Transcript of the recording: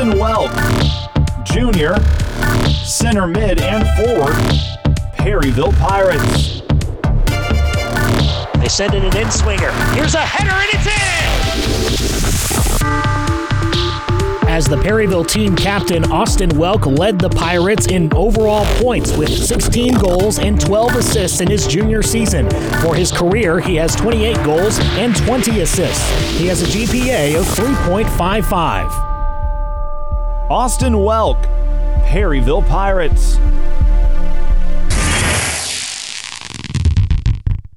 Austin Welk, Jr., center mid and forward, Perryville Pirates. They send in an in-swinger. Here's a header and it's in! As the Perryville team captain, Austin Welk led the Pirates in overall points with 16 goals and 12 assists in his junior season. For his career, he has 28 goals and 20 assists. He has a GPA of 3.55. Austin Welk, Perryville Pirates.